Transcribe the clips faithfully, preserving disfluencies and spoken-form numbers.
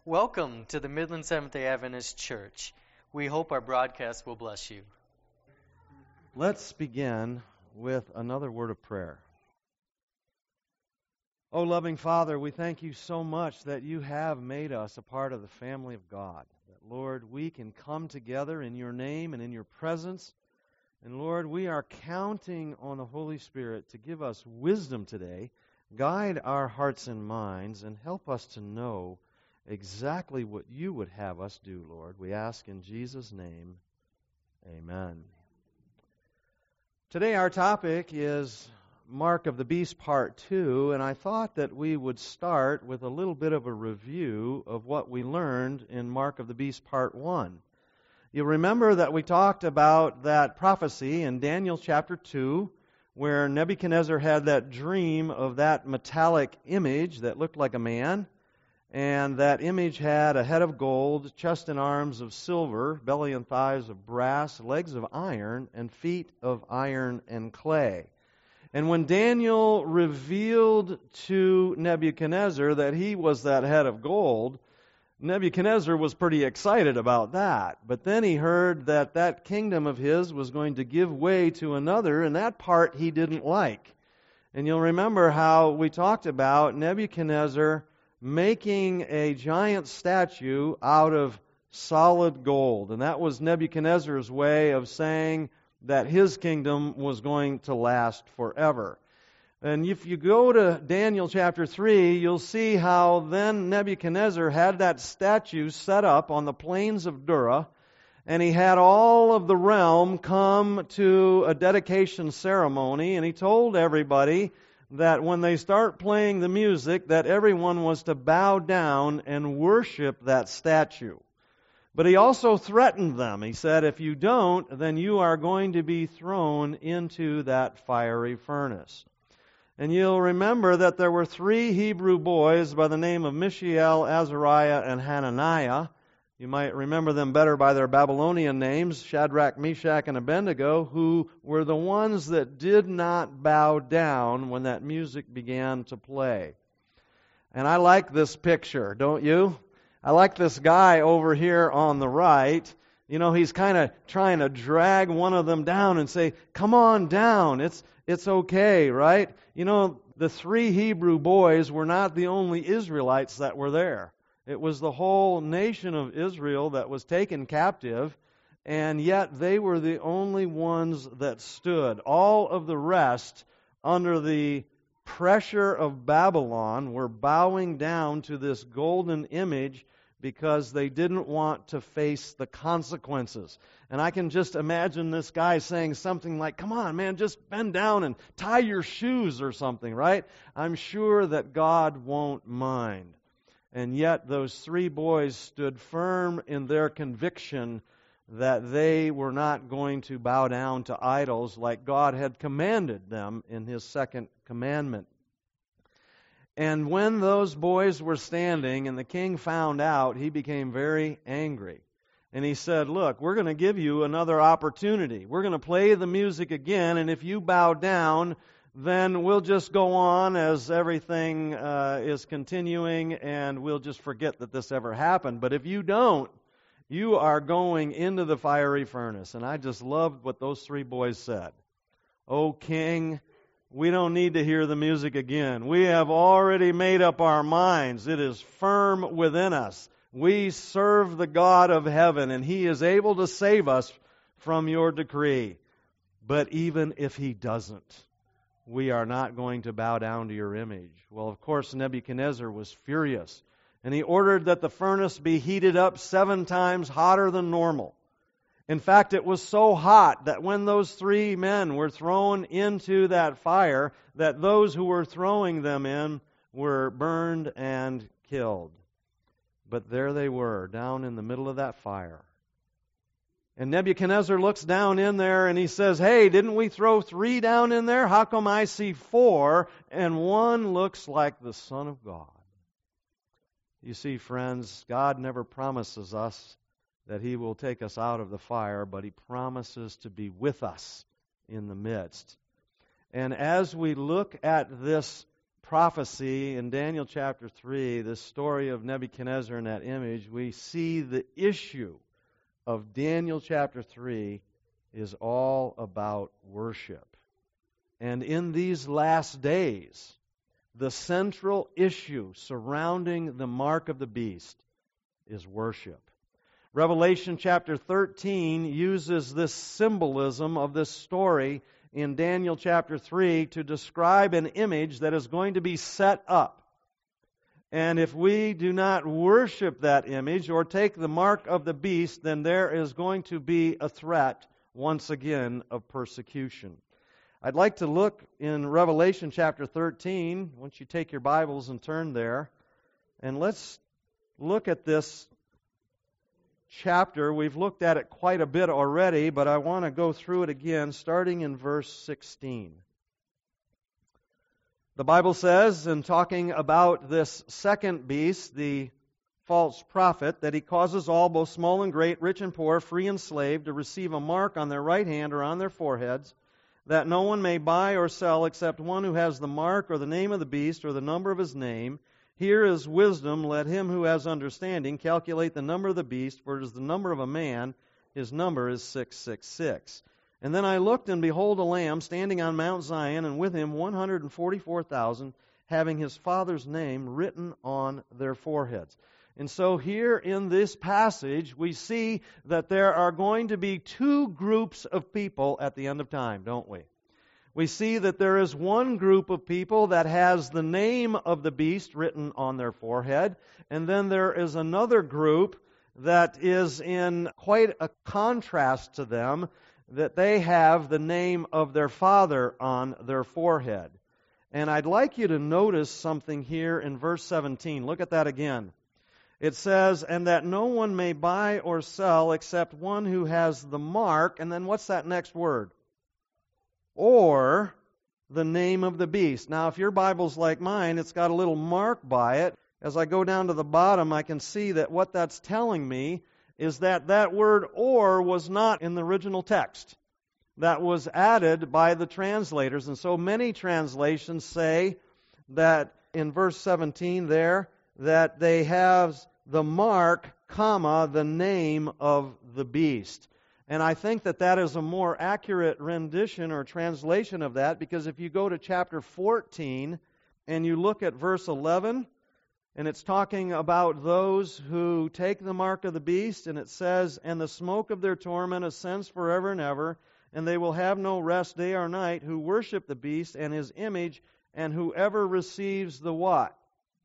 Welcome to the Midland Seventh-day Adventist Church. We hope our broadcast will bless you. Let's begin with another word of prayer. Oh, loving Father, we thank you so much that you have made us a part of the family of God. That, Lord, we can come together in your name and in your presence. And, Lord, we are counting on the Holy Spirit to give us wisdom today, guide our hearts and minds, and help us to know exactly what you would have us do, Lord. We ask in Jesus' name, amen. Today our topic is Mark of the Beast Part two, and I thought that we would start with a little bit of a review of what we learned in Mark of the Beast Part one. You remember that we talked about that prophecy in Daniel chapter two, where Nebuchadnezzar had that dream of that metallic image that looked like a man. And that image had a head of gold, chest and arms of silver, belly and thighs of brass, legs of iron, and feet of iron and clay. And when Daniel revealed to Nebuchadnezzar that he was that head of gold, Nebuchadnezzar was pretty excited about that. But then he heard that that kingdom of his was going to give way to another, and that part he didn't like. And you'll remember how we talked about Nebuchadnezzar making a giant statue out of solid gold. And that was Nebuchadnezzar's way of saying that his kingdom was going to last forever. And if you go to Daniel chapter three, you'll see how then Nebuchadnezzar had that statue set up on the plains of Dura, and he had all of the realm come to a dedication ceremony, and he told everybody that when they start playing the music, that everyone was to bow down and worship that statue. But he also threatened them. He said, if you don't, then you are going to be thrown into that fiery furnace. And you'll remember that there were three Hebrew boys by the name of Mishael, Azariah, and Hananiah. You might remember them better by their Babylonian names, Shadrach, Meshach, and Abednego, who were the ones that did not bow down when that music began to play. And I like this picture, don't you? I like this guy over here on the right. You know, he's kind of trying to drag one of them down and say, come on down, it's it's okay, right? You know, the three Hebrew boys were not the only Israelites that were there. It was the whole nation of Israel that was taken captive, and yet they were the only ones that stood. All of the rest, under the pressure of Babylon, were bowing down to this golden image because they didn't want to face the consequences. And I can just imagine this guy saying something like, come on, man, just bend down and tie your shoes or something, right? I'm sure that God won't mind. And yet those three boys stood firm in their conviction that they were not going to bow down to idols like God had commanded them in His second commandment. And when those boys were standing and the king found out, he became very angry. And he said, look, we're going to give you another opportunity. We're going to play the music again, and if you bow down, then we'll just go on as everything uh, is continuing, and we'll just forget that this ever happened. But if you don't, you are going into the fiery furnace. And I just loved what those three boys said. O king, we don't need to hear the music again. We have already made up our minds. It is firm within us. We serve the God of heaven, and He is able to save us from your decree. But even if He doesn't, we are not going to bow down to your image. Well, of course, Nebuchadnezzar was furious, and he ordered that the furnace be heated up seven times hotter than normal. In fact, it was so hot that when those three men were thrown into that fire, that those who were throwing them in were burned and killed. But there they were, down in the middle of that fire. And Nebuchadnezzar looks down in there and he says, hey, didn't we throw three down in there? How come I see four and one looks like the Son of God? You see, friends, God never promises us that He will take us out of the fire, but He promises to be with us in the midst. And as we look at this prophecy in Daniel chapter three, the story of Nebuchadnezzar and that image, we see the issue of Daniel chapter three is all about worship. And in these last days, the central issue surrounding the mark of the beast is worship. Revelation chapter thirteen uses this symbolism of this story in Daniel chapter three to describe an image that is going to be set up. And if we do not worship that image or take the mark of the beast, then there is going to be a threat, once again, of persecution. I'd like to look in Revelation chapter thirteen, once you take your Bibles and turn there, and let's look at this chapter. We've looked at it quite a bit already, but I want to go through it again, starting in verse sixteen. The Bible says, in talking about this second beast, the false prophet, that he causes all, both small and great, rich and poor, free and slave, to receive a mark on their right hand or on their foreheads, that no one may buy or sell except one who has the mark or the name of the beast or the number of his name. Here is wisdom. Let him who has understanding calculate the number of the beast, for it is the number of a man. His number is six six six. And then I looked, and behold, a lamb standing on Mount Zion, and with him one hundred forty-four thousand, having his Father's name written on their foreheads. And so here in this passage, we see that there are going to be two groups of people at the end of time, don't we? We see that there is one group of people that has the name of the beast written on their forehead, and then there is another group that is in quite a contrast to them, that they have the name of their Father on their forehead. And I'd like you to notice something here in verse seventeen. Look at that again. It says, and that no one may buy or sell except one who has the mark, and then what's that next word? Or the name of the beast. Now, if your Bible's like mine, it's got a little mark by it. As I go down to the bottom, I can see that what that's telling me is that that word or was not in the original text. That was added by the translators. And so many translations say that in verse seventeen there, that they have the mark, comma, the name of the beast. And I think that that is a more accurate rendition or translation of that, because if you go to chapter fourteen and you look at verse eleven, and it's talking about those who take the mark of the beast, and it says, and the smoke of their torment ascends forever and ever, and they will have no rest day or night, who worship the beast and his image, and whoever receives the what?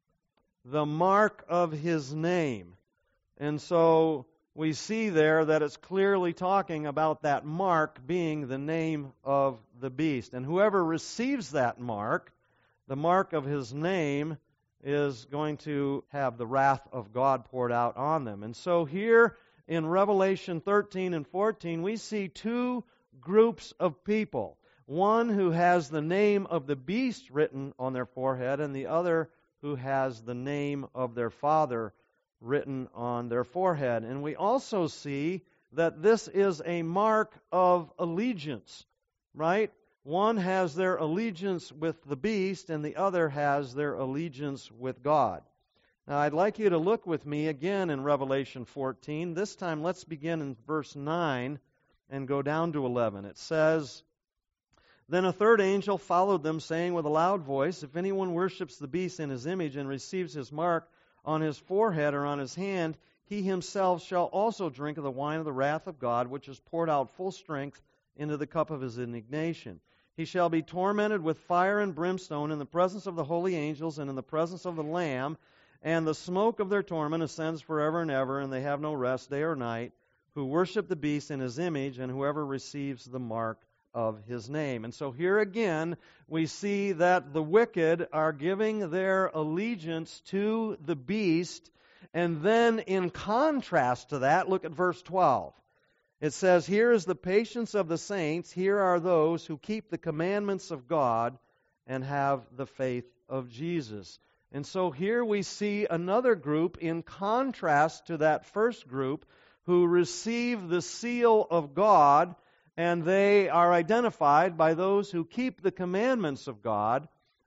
The mark of his name. And so we see there that it's clearly talking about that mark being the name of the beast. And whoever receives that mark, the mark of his name, is going to have the wrath of God poured out on them. And so here in Revelation thirteen and fourteen, we see two groups of people. One who has the name of the beast written on their forehead, and the other who has the name of their Father written on their forehead. And we also see that this is a mark of allegiance, right? One has their allegiance with the beast, and the other has their allegiance with God. Now, I'd like you to look with me again in Revelation fourteen. This time, let's begin in verse nine and go down to eleven. It says, then a third angel followed them, saying with a loud voice, if anyone worships the beast in his image and receives his mark on his forehead or on his hand, he himself shall also drink of the wine of the wrath of God, which is poured out full strength into the cup of his indignation. He shall be tormented with fire and brimstone in the presence of the holy angels and in the presence of the Lamb, and the smoke of their torment ascends forever and ever, and they have no rest day or night, who worship the beast in his image, and whoever receives the mark of his name. And so here again, we see that the wicked are giving their allegiance to the beast, and then in contrast to that, look at verse twelve. It says, here is the patience of the saints, here are those who keep the commandments of God and have the faith of Jesus. And so here we see another group in contrast to that first group who receive the seal of God, and they are identified by those who keep the commandments of God.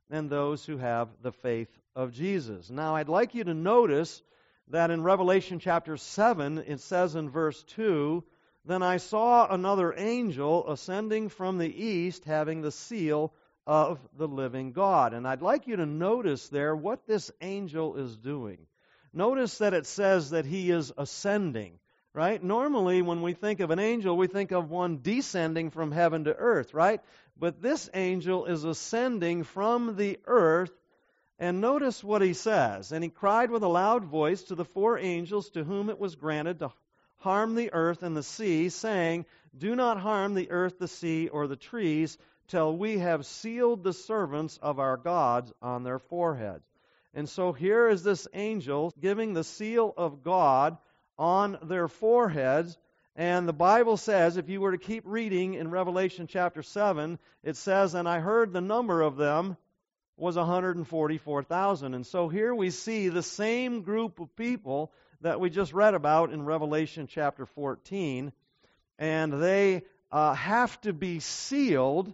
and those who have the faith of Jesus. Now, I'd like you to notice that in Revelation chapter seven, it says in verse two, "Then I saw another angel ascending from the east, having the seal of the living God." And I'd like you to notice there what this angel is doing. Notice that it says that he is ascending, right? Normally, when we think of an angel, we think of one descending from heaven to earth, right? But this angel is ascending from the earth. And notice what he says. "And he cried with a loud voice to the four angels to whom it was granted to harm the earth and the sea, saying, 'Do not harm the earth, the sea, or the trees, till we have sealed the servants of our gods on their foreheads.'" And so here is this angel giving the seal of God on their foreheads. And the Bible says, if you were to keep reading in Revelation chapter seven, it says, "And I heard the number of them was one hundred forty-four thousand." And so here we see the same group of people that we just read about in Revelation chapter fourteen. And they uh, have to be sealed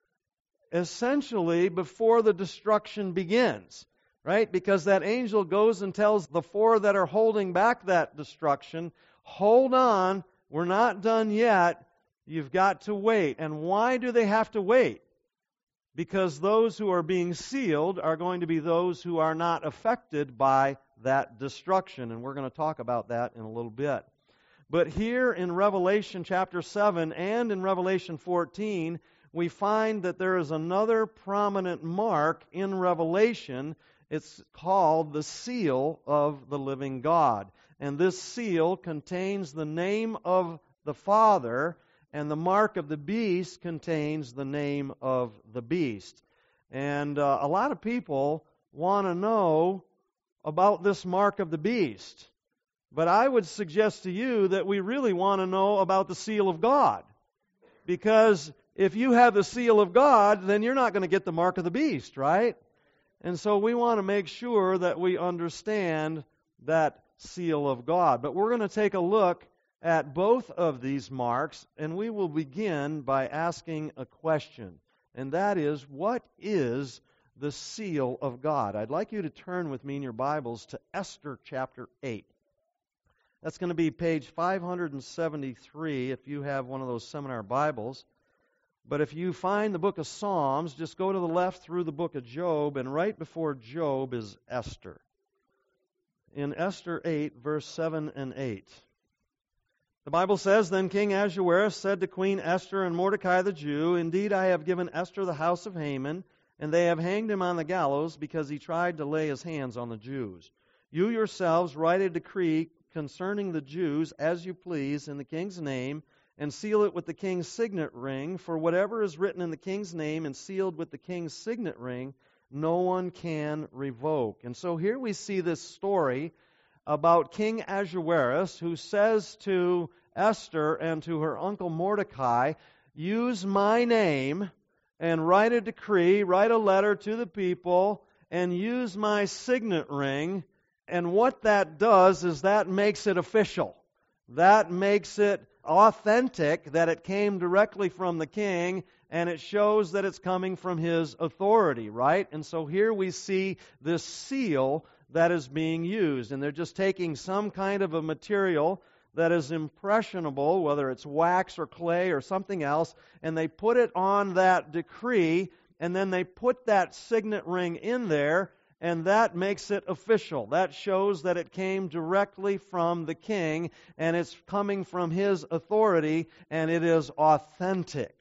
essentially before the destruction begins. Right? Because that angel goes and tells the four that are holding back that destruction, "Hold on, we're not done yet. You've got to wait." And why do they have to wait? Because those who are being sealed are going to be those who are not affected by that destruction. And we're going to talk about that in a little bit. But here in Revelation chapter seven and in Revelation fourteen, we find that there is another prominent mark in Revelation. It's called the seal of the living God. And this seal contains the name of the Father, and the mark of the beast contains the name of the beast. And uh, a lot of people want to know about this mark of the beast. But I would suggest to you that we really want to know about the seal of God. Because if you have the seal of God, then you're not going to get the mark of the beast, right? And so we want to make sure that we understand that seal of God. But we're going to take a look at both of these marks, and we will begin by asking a question. And that is, what is the seal of God? I'd like you to turn with me in your Bibles to Esther chapter eight. That's going to be page five seventy-three if you have one of those seminar Bibles. But if you find the book of Psalms, just go to the left through the book of Job, and right before Job is Esther. In Esther eight, verse seven and eight. The Bible says, "Then King Ahasuerus said to Queen Esther and Mordecai the Jew, 'Indeed, I have given Esther the house of Haman, and they have hanged him on the gallows because he tried to lay his hands on the Jews. You yourselves write a decree concerning the Jews as you please in the king's name, and seal it with the king's signet ring, for whatever is written in the king's name and sealed with the king's signet ring, no one can revoke.'" And so here we see this story about King Ahasuerus, who says to Esther and to her uncle Mordecai, "Use my name and write a decree, write a letter to the people, and use my signet ring." And what that does is that makes it official. That makes it authentic, that it came directly from the king, and it shows that it's coming from his authority, right? And so here we see this seal that is being used, and they're just taking some kind of a material that is impressionable, whether it's wax or clay or something else, and they put it on that decree, and then they put that signet ring in there, and that makes it official. That shows that it came directly from the king, and it's coming from his authority, and it is authentic.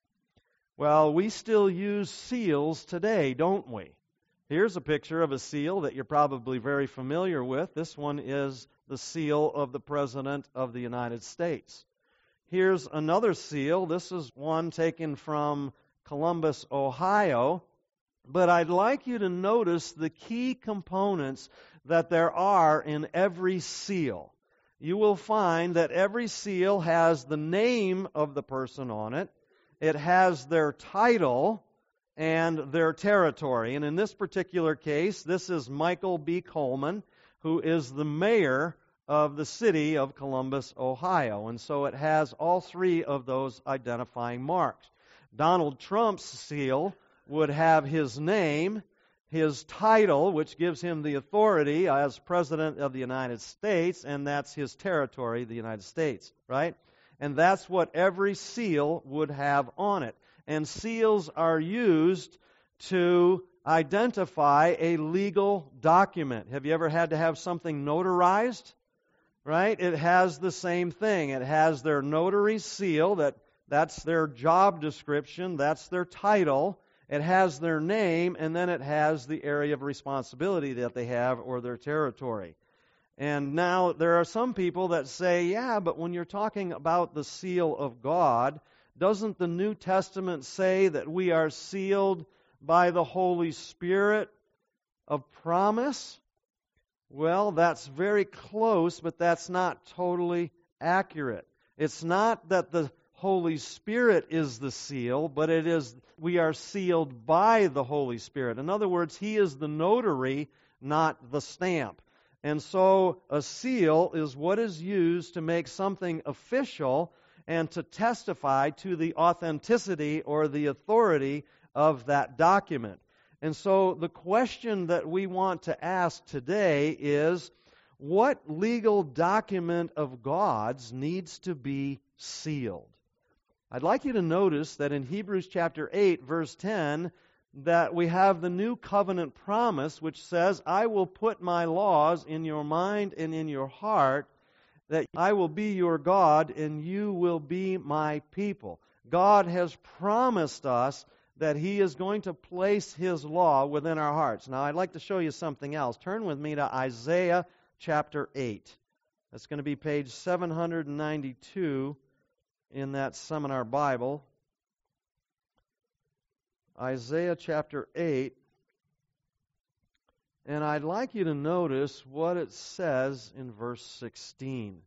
Well, we still use seals today, don't we? Here's a picture of a seal that you're probably very familiar with. This one is the seal of the President of the United States. Here's another seal. This is one taken from Columbus, Ohio. But I'd like you to notice the key components that there are in every seal. You will find that every seal has the name of the person on it. It has their title and their territory. And in this particular case, this is Michael B. Coleman, who is the mayor of the city of Columbus, Ohio. And so it has all three of those identifying marks. Donald Trump's seal would have his name, his title, which gives him the authority as President of the United States, and that's his territory, the United States, right? And that's what every seal would have on it. And seals are used to identify a legal document. Have you ever had to have something notarized? Right? It has the same thing. It has their notary seal, that that's their job description, that's their title. It has their name, and then it has the area of responsibility that they have or their territory. And now there are some people that say, yeah, but when you're talking about the seal of God, doesn't the New Testament say that we are sealed by the Holy Spirit of promise? Well, that's very close, but that's not totally accurate. It's not that the Holy Spirit is the seal, but it is we are sealed by the Holy Spirit. In other words, He is the notary, not the stamp. And so a seal is what is used to make something official and to testify to the authenticity or the authority of that document. And so the question that we want to ask today is, what legal document of God's needs to be sealed? I'd like you to notice that in Hebrews chapter eight, verse ten, that we have the new covenant promise which says, I will put my laws in your mind and in your heart, that I will be your God and you will be my people. God has promised us that He is going to place His law within our hearts. Now, I'd like to show you something else. Turn with me to Isaiah chapter eight. That's going to be page seven ninety-two in that seminar Bible. Isaiah chapter eight. And I'd like you to notice what it says in verse sixteen.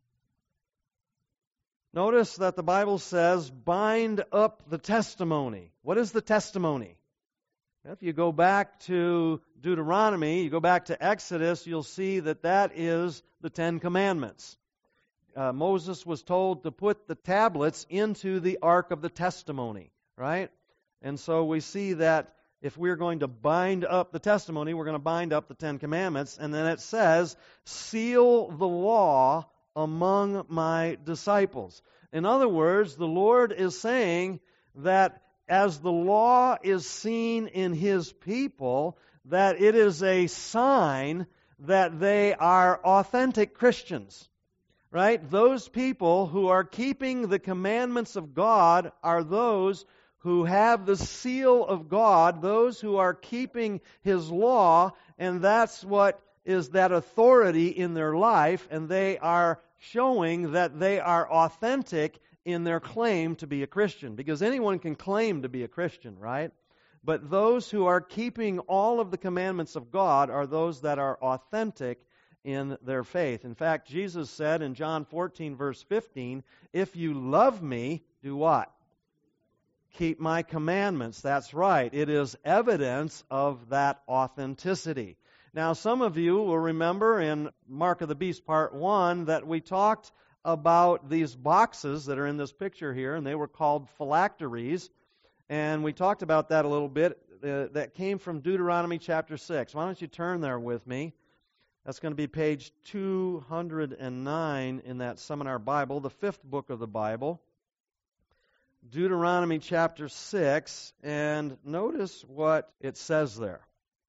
Notice that the Bible says, bind up the testimony. What is the testimony? If you go back to Deuteronomy, you go back to Exodus, you'll see that that is the Ten Commandments. Uh, Moses was told to put the tablets into the Ark of the Testimony, right? And so we see that if we're going to bind up the testimony, we're going to bind up the Ten Commandments. And then it says, seal the law among my disciples. In other words, the Lord is saying that as the law is seen in His people, that it is a sign that they are authentic Christians. Right? Those people who are keeping the commandments of God are those who have the seal of God, those who are keeping His law, and that's what is that authority in their life, and they are showing that they are authentic in their claim to be a Christian. Because anyone can claim to be a Christian, right? But those who are keeping all of the commandments of God are those that are authentic in their faith. In fact, Jesus said in John fourteen, verse fifteen, if you love me, do what? Keep my commandments. That's right. It is evidence of that authenticity. Now, some of you will remember in Mark of the Beast Part one that we talked about these boxes that are in this picture here, and they were called phylacteries. And we talked about that a little bit. Uh, that came from Deuteronomy chapter six. Why don't you turn there with me? That's going to be page two hundred nine in that Seminar Bible, the fifth book of the Bible. Deuteronomy chapter six, and notice what it says there.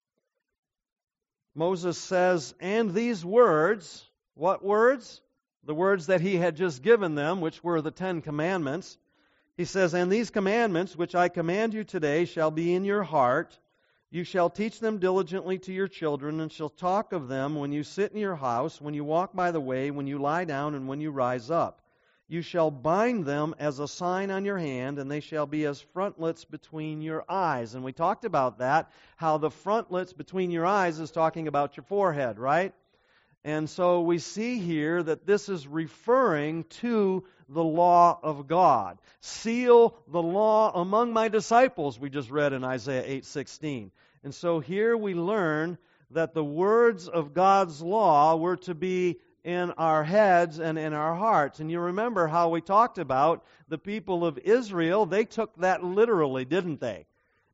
Moses says, and these words, what words? The words that he had just given them, which were the Ten Commandments. He says, and these commandments which I command you today shall be in your heart. You shall teach them diligently to your children, and shall talk of them when you sit in your house, when you walk by the way, when you lie down, and when you rise up. You shall bind them as a sign on your hand, and they shall be as frontlets between your eyes. And we talked about that, how the frontlets between your eyes is talking about your forehead, right? And so we see here that this is referring to the law of God. Seal the law among my disciples, we just read in Isaiah eight sixteen. And so here we learn that the words of God's law were to be in our heads and in our hearts. And you remember how we talked about the people of Israel, they took that literally, didn't they?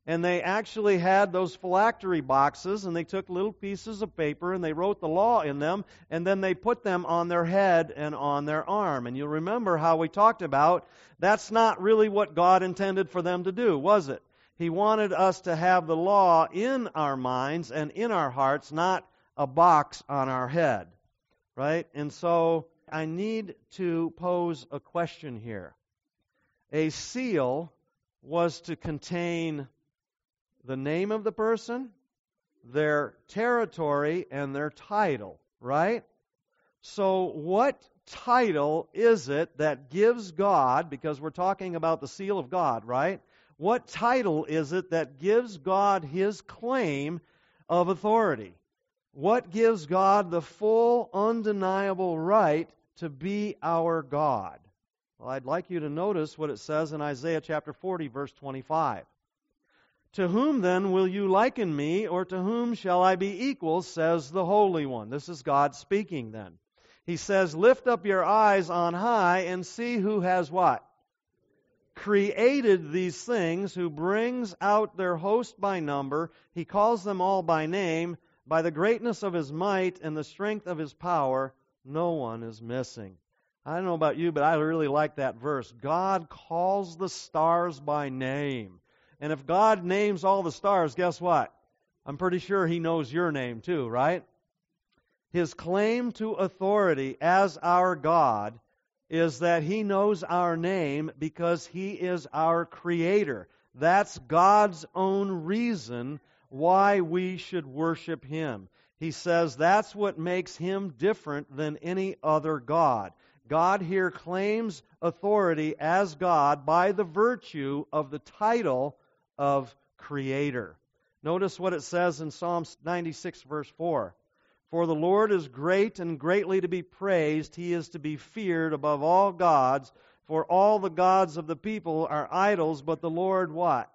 And they actually had those phylactery boxes, and they took little pieces of paper, and they wrote the law in them, and then they put them on their head and on their arm. And you'll remember how we talked about that's not really what God intended for them to do, was it? He wanted us to have the law in our minds and in our hearts, not a box on our head, right? And so I need to pose a question here. A seal was to contain the name of the person, their territory, and their title, right? So what title is it that gives God, because we're talking about the seal of God, right? What title is it that gives God His claim of authority? What gives God the full, undeniable right to be our God? Well, I'd like you to notice what it says in Isaiah chapter forty, verse twenty-five. To whom then will you liken me, or to whom shall I be equal, says the Holy One. This is God speaking then. He says, lift up your eyes on high and see who has what? Created these things, who brings out their host by number. He calls them all by name. By the greatness of His might and the strength of His power, no one is missing. I don't know about you, but I really like that verse. God calls the stars by name. And if God names all the stars, guess what? I'm pretty sure He knows your name too, right? His claim to authority as our God is that He knows our name because He is our Creator. That's God's own reason why we should worship Him. He says that's what makes Him different than any other God. God here claims authority as God by the virtue of the title of Creator. Notice what it says in Psalm ninety-six, verse four. For the Lord is great and greatly to be praised. He is to be feared above all gods. For all the gods of the people are idols, but the Lord what?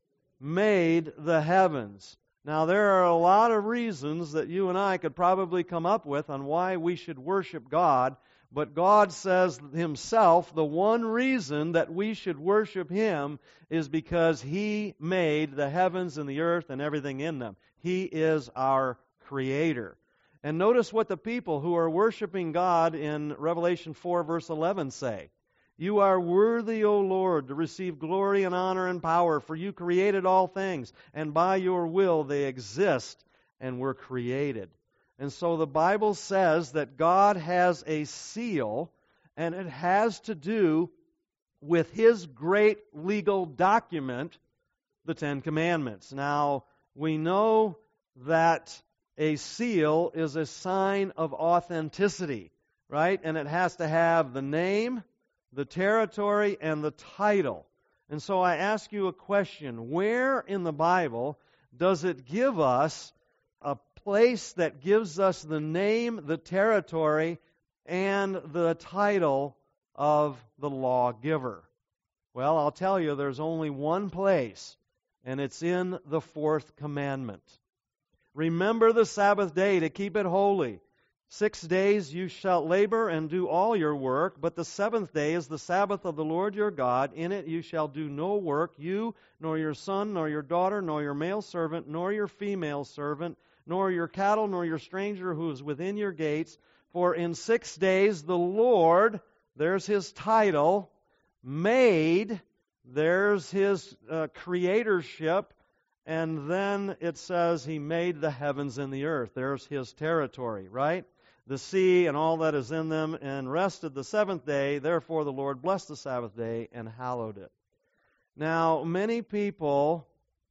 Made the heavens. Now there are a lot of reasons that you and I could probably come up with on why we should worship God. But God says Himself, the one reason that we should worship Him is because He made the heavens and the earth and everything in them. He is our Creator. And notice what the people who are worshiping God in Revelation four, verse eleven say. You are worthy, O Lord, to receive glory and honor and power, for You created all things, and by Your will they exist and were created. And so the Bible says that God has a seal, and it has to do with His great legal document, the Ten Commandments. Now, we know that a seal is a sign of authenticity, right? And it has to have the name, the territory, and the title. And so I ask you a question. Where in the Bible does it give us a place that gives us the name, the territory, and the title of the lawgiver? Well, I'll tell you, there's only one place, and it's in the fourth commandment. Remember the Sabbath day to keep it holy. Six days you shall labor and do all your work, but the seventh day is the Sabbath of the Lord your God. In it you shall do no work, you, nor your son, nor your daughter, nor your male servant, nor your female servant, nor your cattle, nor your stranger who is within your gates. For in six days the Lord, there's His title, made, there's His uh, creatorship, and then it says He made the heavens and the earth. There's His territory, right? The sea and all that is in them, and rested the seventh day. Therefore the Lord blessed the Sabbath day and hallowed it. Now, many people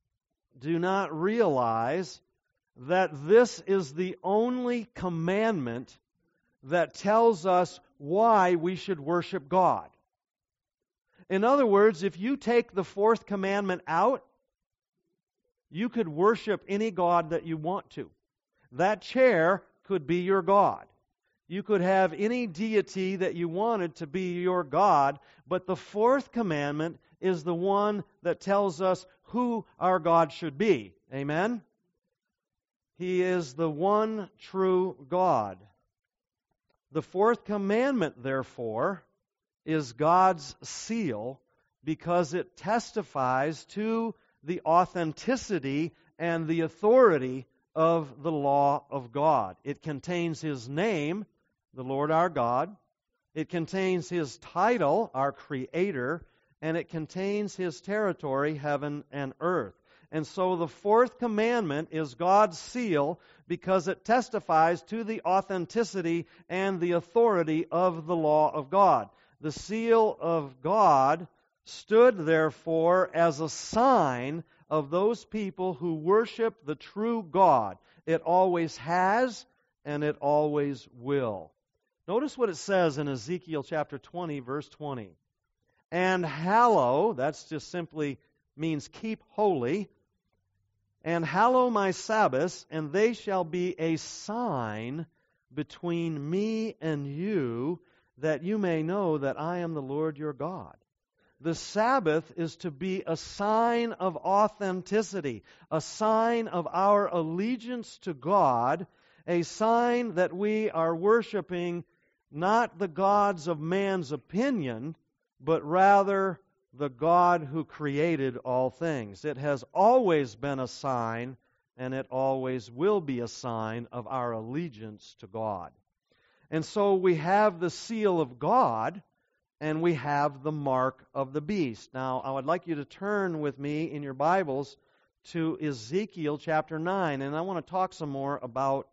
do not realize that this is the only commandment that tells us why we should worship God. In other words, if you take the fourth commandment out, you could worship any god that you want to. That chair could be your god. You could have any deity that you wanted to be your god, but the fourth commandment is the one that tells us who our God should be. Amen? He is the one true God. The fourth commandment, therefore, is God's seal because it testifies to the authenticity and the authority of the law of God. It contains His name, the Lord our God. It contains His title, our Creator, and it contains His territory, heaven and earth. And so the fourth commandment is God's seal because it testifies to the authenticity and the authority of the law of God. The seal of God stood, therefore, as a sign of those people who worship the true God. It always has, and it always will. Notice what it says in Ezekiel chapter twenty, verse twenty. And hallow, that's just simply means keep holy, and hallow my Sabbaths, and they shall be a sign between me and you, that you may know that I am the Lord your God. The Sabbath is to be a sign of authenticity, a sign of our allegiance to God, a sign that we are worshiping not the gods of man's opinion, but rather the God who created all things. It has always been a sign, and it always will be a sign of our allegiance to God. And so we have the seal of God, and we have the mark of the beast. Now, I would like you to turn with me in your Bibles to Ezekiel chapter nine, and I want to talk some more about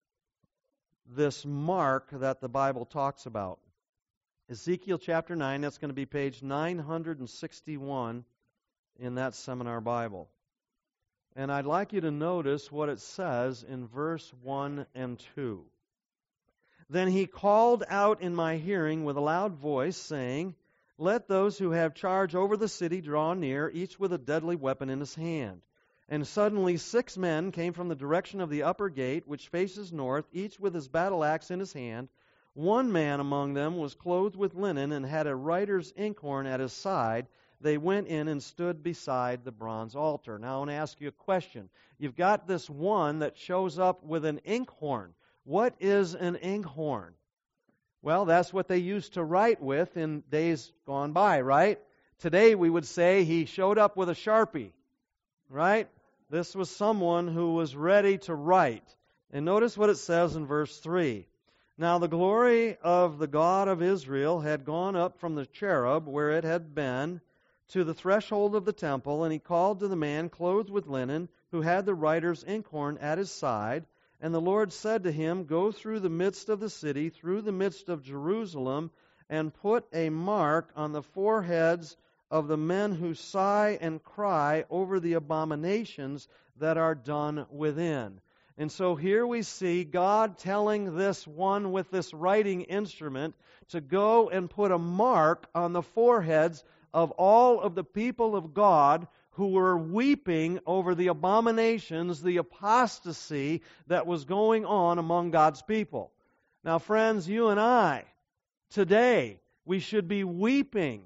this mark that the Bible talks about. Ezekiel chapter nine, that's going to be page nine hundred sixty-one in that seminar Bible. And I'd like you to notice what it says in verse one and two. Then he called out in my hearing with a loud voice, saying, Let those who have charge over the city draw near, each with a deadly weapon in his hand. And suddenly six men came from the direction of the upper gate, which faces north, each with his battle axe in his hand. One man among them was clothed with linen and had a writer's inkhorn at his side. They went in and stood beside the bronze altar. Now I want to ask you a question. You've got this one that shows up with an inkhorn. What is an inkhorn? Well, that's what they used to write with in days gone by, right? Today we would say he showed up with a Sharpie, right? This was someone who was ready to write. And notice what it says in verse three. Now the glory of the God of Israel had gone up from the cherub where it had been to the threshold of the temple, and he called to the man clothed with linen, who had the writer's inkhorn at his side. And the Lord said to him, Go through the midst of the city, through the midst of Jerusalem, and put a mark on the foreheads of the men who sigh and cry over the abominations that are done within. And so here we see God telling this one with this writing instrument to go and put a mark on the foreheads of all of the people of God who were weeping over the abominations, the apostasy that was going on among God's people. Now, friends, you and I, today, we should be weeping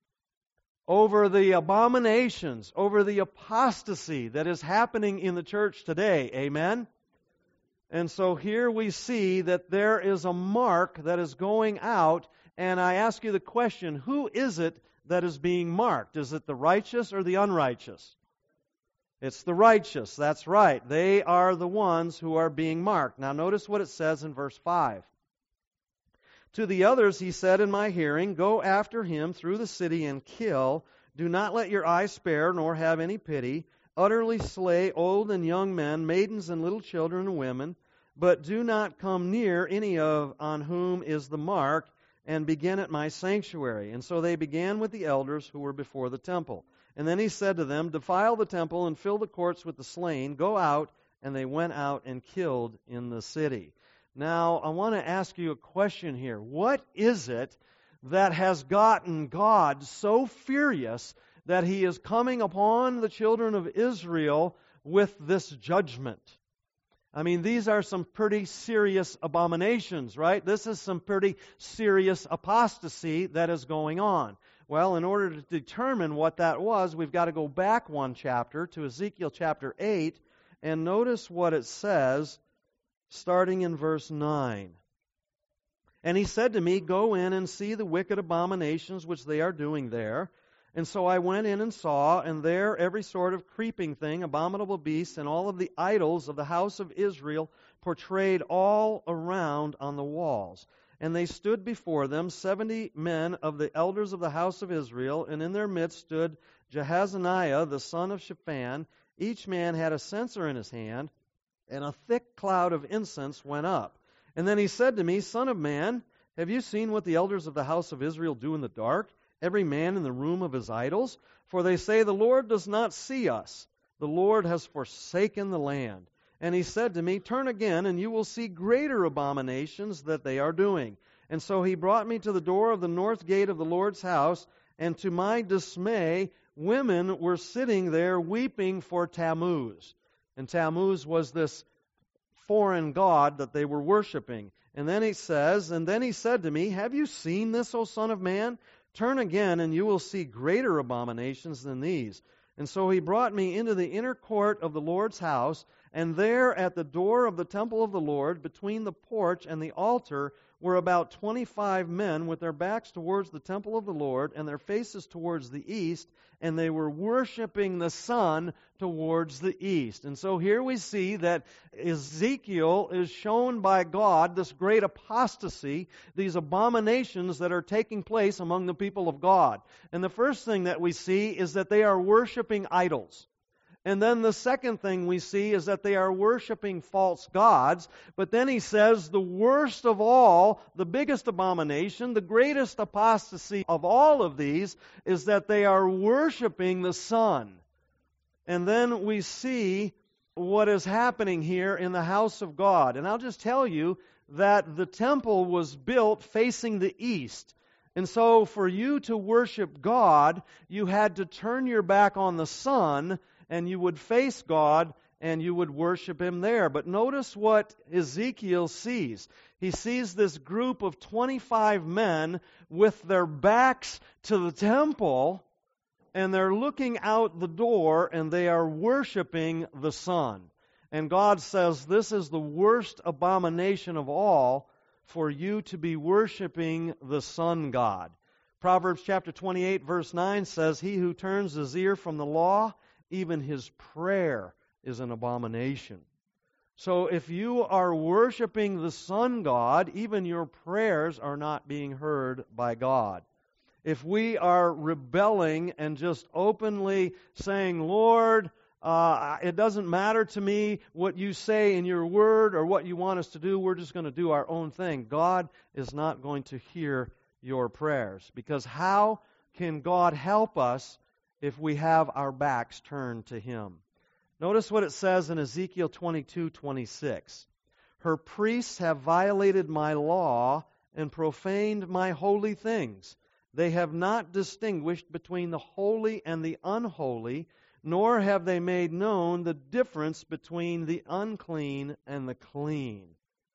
over the abominations, over the apostasy that is happening in the church today. Amen? And so here we see that there is a mark that is going out, and I ask you the question, who is it that is being marked? Is it the righteous or the unrighteous? It's the righteous, that's right. They are the ones who are being marked. Now notice what it says in verse five. To the others he said in my hearing, Go after him through the city and kill. Do not let your eye spare, nor have any pity. Utterly slay old and young men, maidens and little children and women, but do not come near any of on whom is the mark, and begin at my sanctuary. And so they began with the elders who were before the temple. And then he said to them, Defile the temple and fill the courts with the slain. Go out. And they went out and killed in the city. Now, I want to ask you a question here. What is it that has gotten God so furious that He is coming upon the children of Israel with this judgment? I mean, these are some pretty serious abominations, right? This is some pretty serious apostasy that is going on. Well, in order to determine what that was, we've got to go back one chapter to Ezekiel chapter eight, and notice what it says, starting in verse nine. And he said to me, Go in and see the wicked abominations which they are doing there. And so I went in and saw, and there every sort of creeping thing, abominable beasts, and all of the idols of the house of Israel portrayed all around on the walls. And they stood before them, seventy men of the elders of the house of Israel, and in their midst stood Jahaziah, the son of Shaphan. Each man had a censer in his hand, and a thick cloud of incense went up. And then he said to me, Son of man, have you seen what the elders of the house of Israel do in the dark? Every man in the room of his idols? For they say, the Lord does not see us. The Lord has forsaken the land. And he said to me, Turn again, and you will see greater abominations that they are doing. And so he brought me to the door of the north gate of the Lord's house, and to my dismay, women were sitting there weeping for Tammuz. And Tammuz was this foreign god that they were worshiping. And then he says, And then he said to me, Have you seen this, O son of man? Turn again, and you will see greater abominations than these. And so he brought me into the inner court of the Lord's house, and there at the door of the temple of the Lord, between the porch and the altar, were about twenty-five men with their backs towards the temple of the Lord and their faces towards the east, and they were worshiping the sun towards the east. And so here we see that Ezekiel is shown by God this great apostasy, these abominations that are taking place among the people of God. And the first thing that we see is that they are worshiping idols. And then the second thing we see is that they are worshiping false gods. But then he says the worst of all, the biggest abomination, the greatest apostasy of all of these is that they are worshiping the sun. And then we see what is happening here in the house of God. And I'll just tell you that the temple was built facing the east. And so for you to worship God, you had to turn your back on the sun, and you would face God, and you would worship Him there. But notice what Ezekiel sees. He sees this group of twenty-five men with their backs to the temple, and they're looking out the door, and they are worshiping the sun. And God says, this is the worst abomination of all, for you to be worshiping the sun god. Proverbs chapter twenty-eight, verse nine says, He who turns his ear from the law, even his prayer is an abomination. So if you are worshiping the sun god, even your prayers are not being heard by God. If we are rebelling and just openly saying, Lord, uh, it doesn't matter to me what you say in your word or what you want us to do, we're just going to do our own thing, God is not going to hear your prayers. Because how can God help us if we have our backs turned to Him? Notice what it says in Ezekiel twenty-two twenty-six. Her priests have violated my law and profaned my holy things. They have not distinguished between the holy and the unholy, nor have they made known the difference between the unclean and the clean.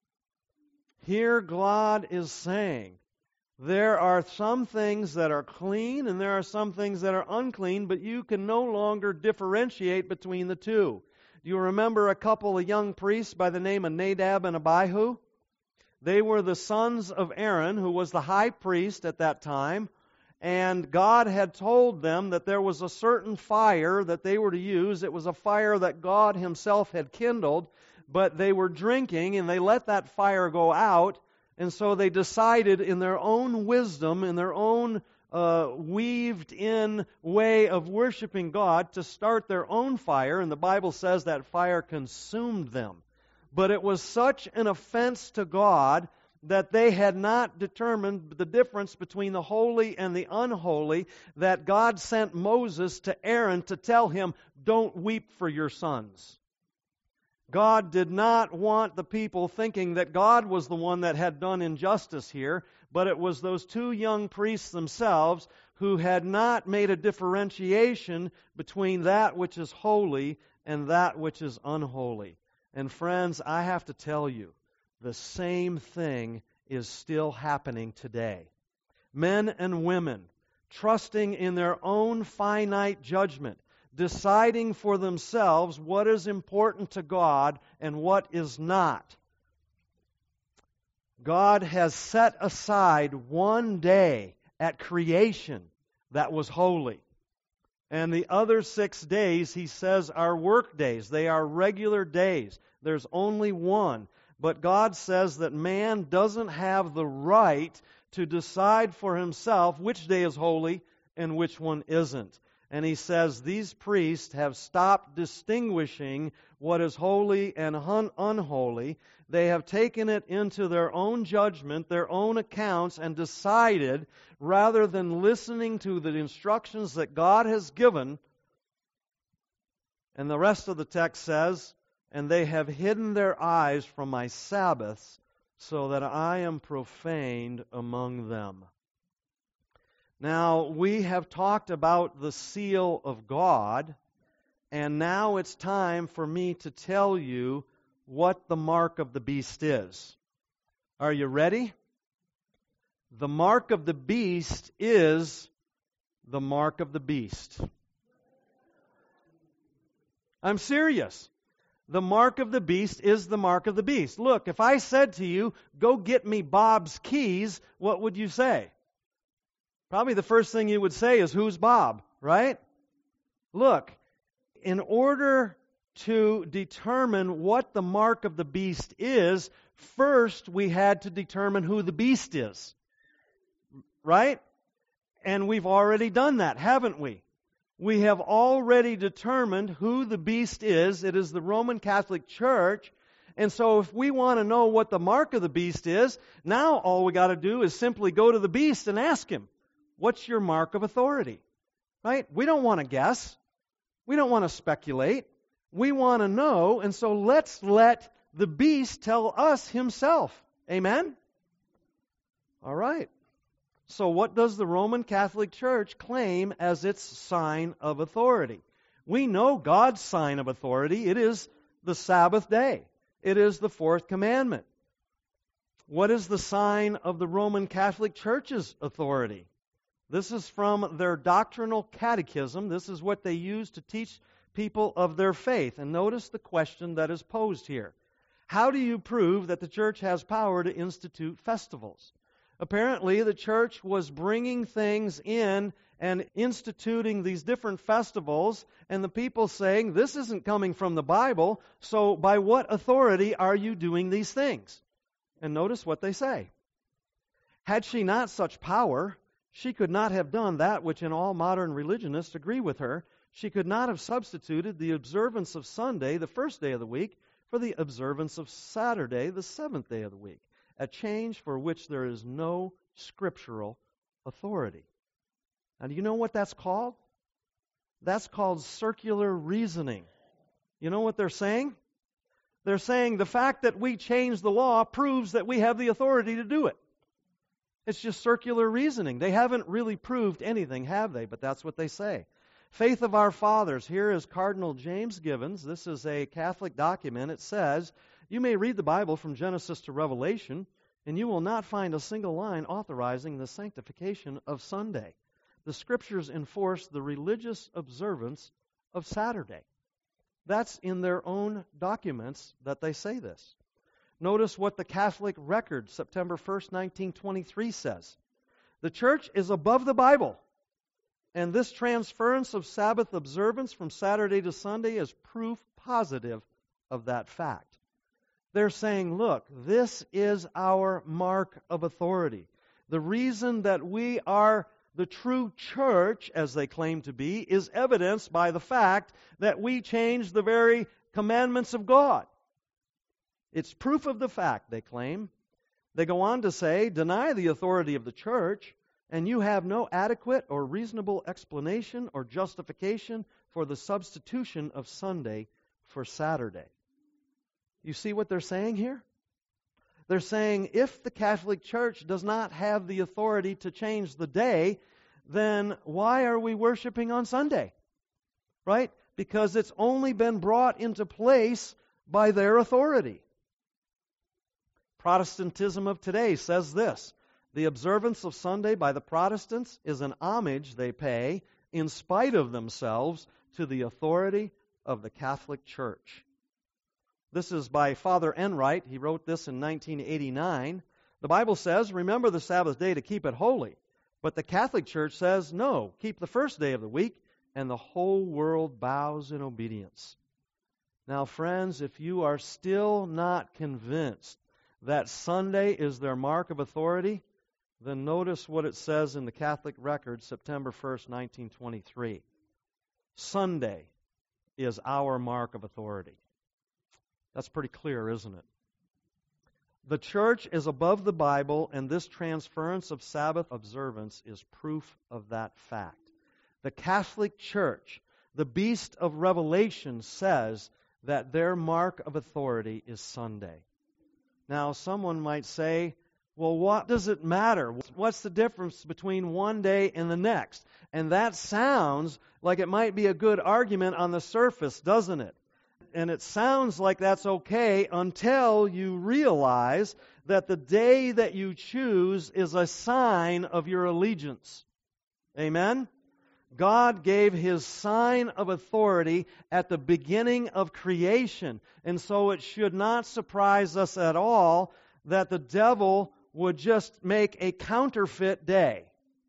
Here God is saying, there are some things that are clean and there are some things that are unclean, but you can no longer differentiate between the two. Do you remember a couple of young priests by the name of Nadab and Abihu? They were the sons of Aaron, who was the high priest at that time, and God had told them that there was a certain fire that they were to use. It was a fire that God Himself had kindled, but they were drinking and they let that fire go out. And so they decided in their own wisdom, in their own uh, weaved-in way of worshiping God, to start their own fire. And the Bible says that fire consumed them. But it was such an offense to God that they had not determined the difference between the holy and the unholy, that God sent Moses to Aaron to tell him, don't weep for your sons. God did not want the people thinking that God was the one that had done injustice here, but it was those two young priests themselves who had not made a differentiation between that which is holy and that which is unholy. And friends, I have to tell you, the same thing is still happening today. Men and women trusting in their own finite judgment, deciding for themselves what is important to God and what is not. God has set aside one day at creation that was holy. And the other six days, he says, are work days. They are regular days. There's only one. But God says that man doesn't have the right to decide for himself which day is holy and which one isn't. And he says these priests have stopped distinguishing what is holy and un- unholy. They have taken it into their own judgment, their own accounts, and decided, rather than listening to the instructions that God has given. And the rest of the text says, and they have hidden their eyes from my Sabbaths, so that I am profaned among them. Now, we have talked about the seal of God, and now it's time for me to tell you what the mark of the beast is. Are you ready? The mark of the beast is the mark of the beast. I'm serious. The mark of the beast is the mark of the beast. Look, if I said to you, go get me Bob's keys, what would you say? Probably the first thing you would say is, who's Bob, right? Look, in order to determine what the mark of the beast is, first we had to determine who the beast is, right? And we've already done that, haven't we? We have already determined who the beast is. It is the Roman Catholic Church. And so if we want to know what the mark of the beast is, now all we got to do is simply go to the beast and ask him, what's your mark of authority? Right? We don't want to guess. We don't want to speculate. We want to know, and so let's let the beast tell us himself. Amen? All right. So what does the Roman Catholic Church claim as its sign of authority? We know God's sign of authority. It is the Sabbath day. It is the fourth commandment. What is the sign of the Roman Catholic Church's authority? This is from their doctrinal catechism. This is what they use to teach people of their faith. And notice the question that is posed here. How do you prove that the church has power to institute festivals? Apparently, the church was bringing things in and instituting these different festivals, and the people saying, this isn't coming from the Bible, so by what authority are you doing these things? And notice what they say. Had she not such power, she could not have done that which in all modern religionists agree with her. She could not have substituted the observance of Sunday, the first day of the week, for the observance of Saturday, the seventh day of the week, a change for which there is no scriptural authority. Now, do you know what that's called? That's called circular reasoning. You know what they're saying? They're saying the fact that we change the law proves that we have the authority to do it. It's just circular reasoning. They haven't really proved anything, have they? But that's what they say. Faith of Our Fathers. Here is Cardinal James Gibbons. This is a Catholic document. It says, you may read the Bible from Genesis to Revelation, and you will not find a single line authorizing the sanctification of Sunday. The Scriptures enforce the religious observance of Saturday. That's in their own documents that they say this. Notice what the Catholic Record, September first, nineteen twenty-three says. The church is above the Bible, and this transference of Sabbath observance from Saturday to Sunday is proof positive of that fact. They're saying, look, this is our mark of authority. The reason that we are the true church, as they claim to be, is evidenced by the fact that we change the very commandments of God. It's proof of the fact, they claim. They go on to say, deny the authority of the church, and you have no adequate or reasonable explanation or justification for the substitution of Sunday for Saturday. You see what they're saying here? They're saying if the Catholic Church does not have the authority to change the day, then why are we worshiping on Sunday? Right? Because it's only been brought into place by their authority. Protestantism of today says this: the observance of Sunday by the Protestants is an homage they pay, in spite of themselves, to the authority of the Catholic Church. This is by Father Enright. He wrote this in nineteen eighty-nine. The Bible says, remember the Sabbath day to keep it holy. But the Catholic Church says, no, keep the first day of the week and the whole world bows in obedience. Now, friends, if you are still not convinced that Sunday is their mark of authority, then notice what it says in the Catholic Record, September first, nineteen twenty-three. Sunday is our mark of authority. That's pretty clear, isn't it? The church is above the Bible, and this transference of Sabbath observance is proof of that fact. The Catholic Church, the beast of Revelation, says that their mark of authority is Sunday. Now, someone might say, well, what does it matter? What's the difference between one day and the next? And that sounds like it might be a good argument on the surface, doesn't it? And it sounds like that's okay until you realize that the day that you choose is a sign of your allegiance. Amen? God gave His sign of authority at the beginning of creation. And so it should not surprise us at all that the devil would just make a counterfeit day.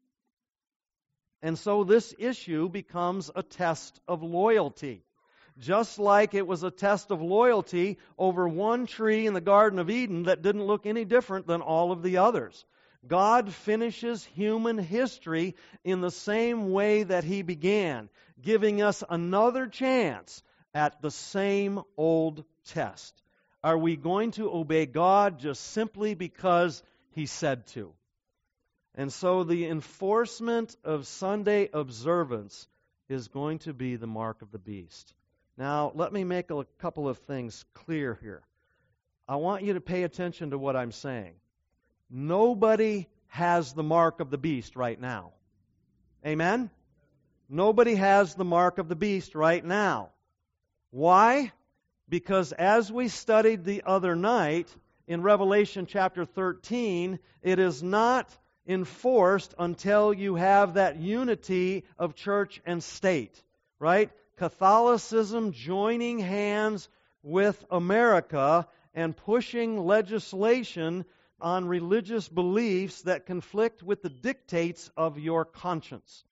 And so this issue becomes a test of loyalty. Just like it was a test of loyalty over one tree in the Garden of Eden that didn't look any different than all of the others. God finishes human history in the same way that He began, giving us another chance at the same old test. Are we going to obey God just simply because He said to? And so the enforcement of Sunday observance is going to be the mark of the beast. Now, let me make a couple of things clear here. I want you to pay attention to what I'm saying. Nobody has the mark of the beast right now. Amen? Nobody has the mark of the beast right now. Why? Because as we studied the other night, in Revelation chapter thirteen, it is not enforced until you have that unity of church and state, right? Catholicism joining hands with America and pushing legislation on religious beliefs that conflict with the dictates of your conscience.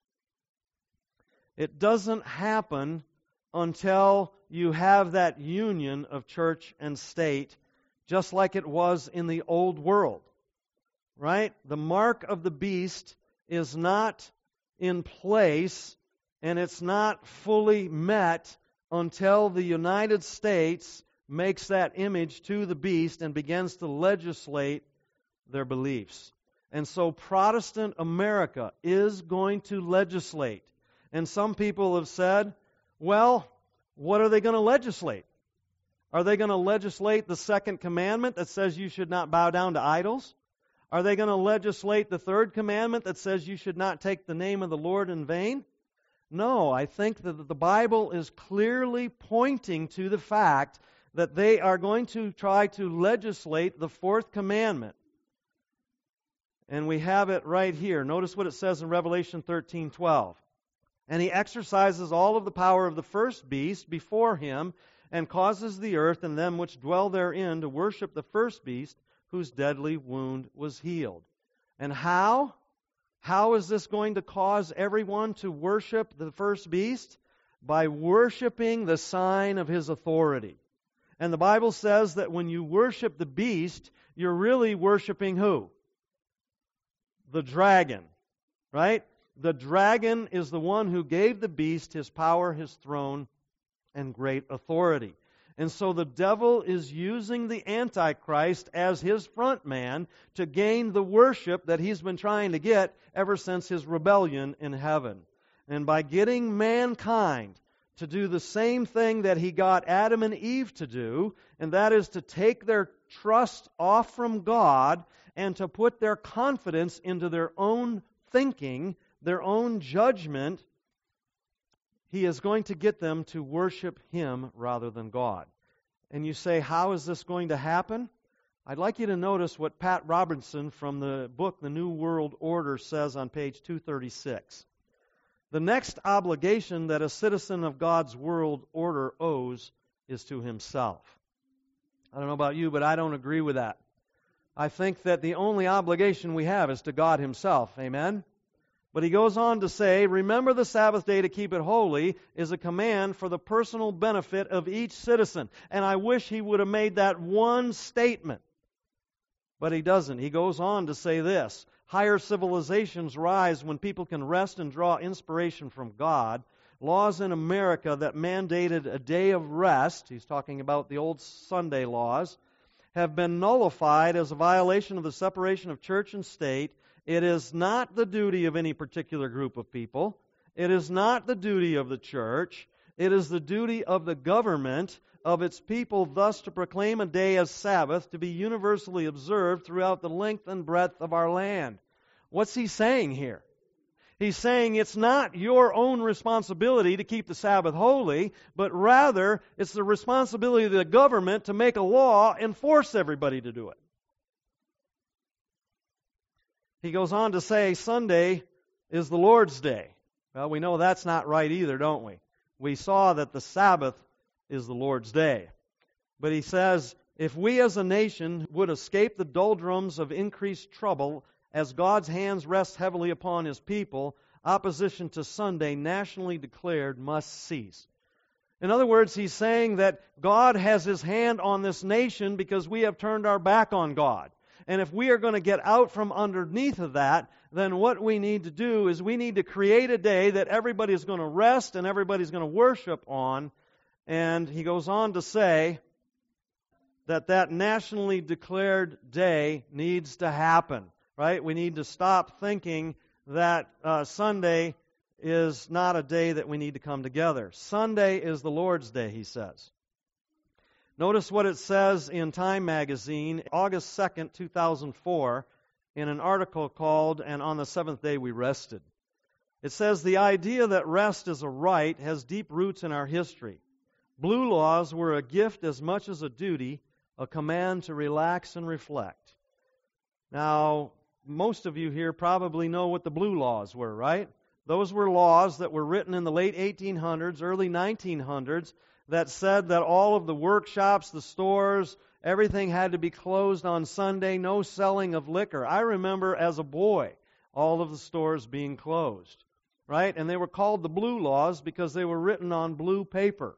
It doesn't happen until you have that union of church and state, just like it was in the old world. Right? The mark of the beast is not in place, and it's not fully met until the United States makes that image to the beast and begins to legislate their beliefs. And so Protestant America is going to legislate. And some people have said, well, what are they going to legislate? Are they going to legislate the second commandment that says you should not bow down to idols? Are they going to legislate the third commandment that says you should not take the name of the Lord in vain? No, I think that the Bible is clearly pointing to the fact that they are going to try to legislate the fourth commandment. And we have it right here. Notice what it says in Revelation thirteen twelve. And he exercises all of the power of the first beast before him, and causes the earth and them which dwell therein to worship the first beast, whose deadly wound was healed. And how? How is this going to cause everyone to worship the first beast? By worshiping the sign of his authority. And the Bible says that when you worship the beast, you're really worshiping who? The dragon. Right? The dragon is the one who gave the beast his power, his throne, and great authority. And so the devil is using the Antichrist as his front man to gain the worship that he's been trying to get ever since his rebellion in heaven. And by getting mankind to do the same thing that he got Adam and Eve to do, and that is to take their trust off from God and to put their confidence into their own thinking, their own judgment, he is going to get them to worship him rather than God. And you say, how is this going to happen? I'd like you to notice what Pat Robertson from the book The New World Order says on page two thirty-six. The next obligation that a citizen of God's world order owes is to himself. I don't know about you, but I don't agree with that. I think that the only obligation we have is to God himself. Amen? But he goes on to say, remember the Sabbath day to keep it holy is a command for the personal benefit of each citizen. And I wish he would have made that one statement. But he doesn't. He goes on to say this, higher civilizations rise when people can rest and draw inspiration from God. Laws in America that mandated a day of rest, he's talking about the old Sunday laws, have been nullified as a violation of the separation of church and state. It is not the duty of any particular group of people. It is not the duty of the church. It is the duty of the government of its people thus to proclaim a day as Sabbath to be universally observed throughout the length and breadth of our land. What's he saying here? He's saying it's not your own responsibility to keep the Sabbath holy, but rather it's the responsibility of the government to make a law and force everybody to do it. He goes on to say Sunday is the Lord's day. Well, we know that's not right either, don't we? We saw that the Sabbath is the Lord's day. But he says, if we as a nation would escape the doldrums of increased trouble as God's hands rest heavily upon His people, opposition to Sunday nationally declared must cease. In other words, he's saying that God has His hand on this nation because we have turned our back on God. And if we are going to get out from underneath of that, then what we need to do is we need to create a day that everybody is going to rest and everybody's going to worship on. And he goes on to say that that nationally declared day needs to happen, right? We need to stop thinking that uh, Sunday is not a day that we need to come together. Sunday is the Lord's day, he says. Notice what it says in Time magazine, August second, two thousand four, in an article called, And on the Seventh Day We Rested. It says, the idea that rest is a right has deep roots in our history. Blue laws were a gift as much as a duty, a command to relax and reflect. Now, most of you here probably know what the blue laws were, right? Those were laws that were written in the late eighteen hundreds, early nineteen hundreds, that said that all of the workshops, the stores, everything had to be closed on Sunday, no selling of liquor. I remember as a boy, all of the stores being closed, right? And they were called the blue laws because they were written on blue paper.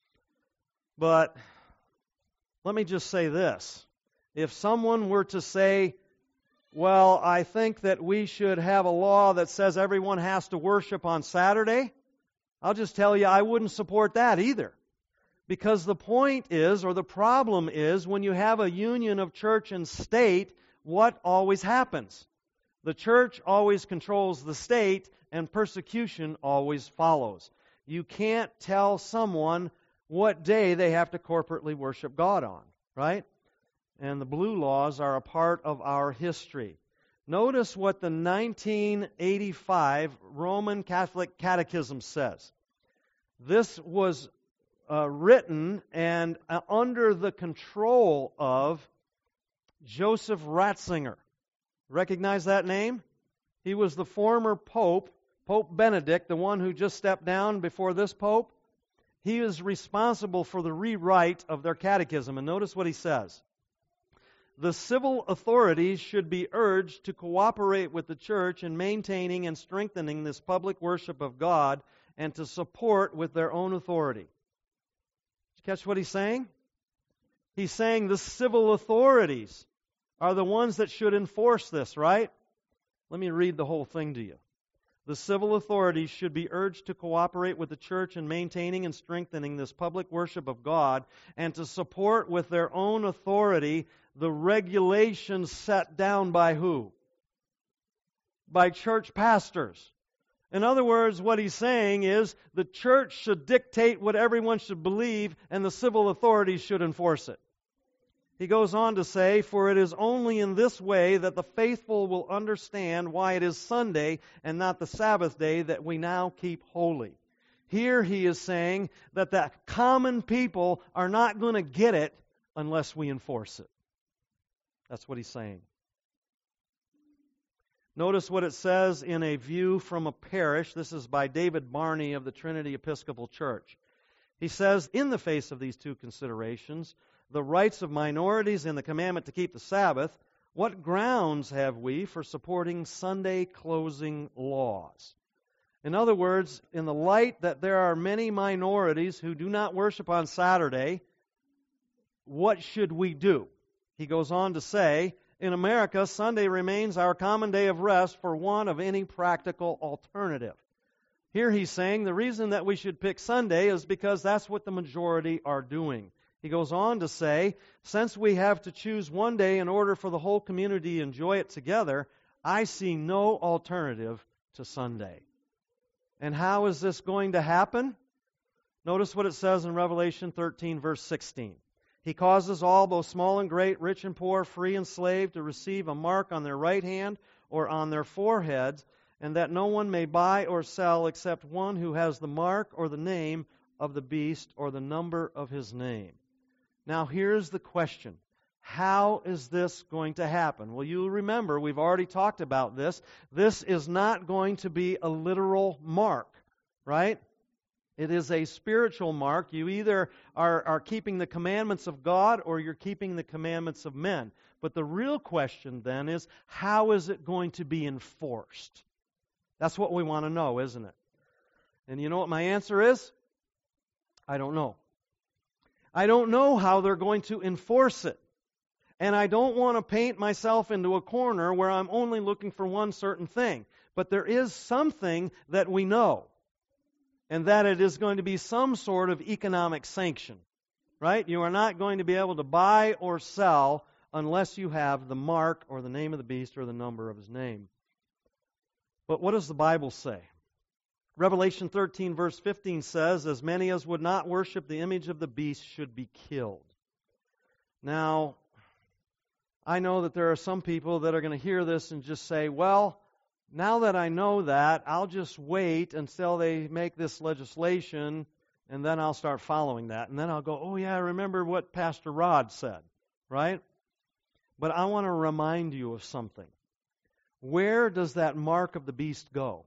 But let me just say this. If someone were to say, well, I think that we should have a law that says everyone has to worship on Saturday, I'll just tell you I wouldn't support that either. Because the point is, or the problem is, when you have a union of church and state, what always happens? The church always controls the state, and persecution always follows. You can't tell someone what day they have to corporately worship God on, right? And the blue laws are a part of our history. Notice what the nineteen eighty-five Roman Catholic Catechism says. This was uh, written and uh, under the control of Joseph Ratzinger. Recognize that name? He was the former Pope, Pope Benedict, the one who just stepped down before this Pope. He is responsible for the rewrite of their catechism. And notice what he says. The civil authorities should be urged to cooperate with the church in maintaining and strengthening this public worship of God and to support with their own authority. Did you catch what he's saying? He's saying the civil authorities are the ones that should enforce this, right? Let me read the whole thing to you. The civil authorities should be urged to cooperate with the church in maintaining and strengthening this public worship of God and to support with their own authority the regulations set down by who? By church pastors. In other words, what he's saying is the church should dictate what everyone should believe and the civil authorities should enforce it. He goes on to say, for it is only in this way that the faithful will understand why it is Sunday and not the Sabbath day that we now keep holy. Here he is saying that the common people are not going to get it unless we enforce it. That's what he's saying. Notice what it says in A View from a Parish. This is by David Barney of the Trinity Episcopal Church. He says, in the face of these two considerations, the rights of minorities and the commandment to keep the Sabbath, What grounds have we for supporting Sunday closing laws? In other words, in the light that there are many minorities who do not worship on Saturday, what should we do? He goes on to say, in America, Sunday remains our common day of rest for want of any practical alternative. Here he's saying the reason that we should pick Sunday is because that's what the majority are doing. He goes on to say, since we have to choose one day in order for the whole community to enjoy it together, I see no alternative to Sunday. And how is this going to happen? Notice what it says in Revelation thirteen, verse sixteen. He causes all, both small and great, rich and poor, free and slave, to receive a mark on their right hand or on their foreheads, and that no one may buy or sell except one who has the mark or the name of the beast or the number of his name. Now here's the question. How is this going to happen? Well, you remember, we've already talked about this. This is not going to be a literal mark, right? It is a spiritual mark. You either are, are keeping the commandments of God or you're keeping the commandments of men. But the real question then is, how is it going to be enforced? That's what we want to know, isn't it? And you know what my answer is? I don't know. I don't know how they're going to enforce it. And I don't want to paint myself into a corner where I'm only looking for one certain thing. But there is something that we know, and that it is going to be some sort of economic sanction, right? You are not going to be able to buy or sell unless you have the mark or the name of the beast or the number of his name. But what does the Bible say? Revelation thirteen, verse fifteen says, as many as would not worship the image of the beast should be killed. Now, I know that there are some people that are going to hear this and just say, well, now that I know that, I'll just wait until they make this legislation, and then I'll start following that. And then I'll go, oh yeah, I remember what Pastor Rod said, right? But I want to remind you of something. Where does that mark of the beast go?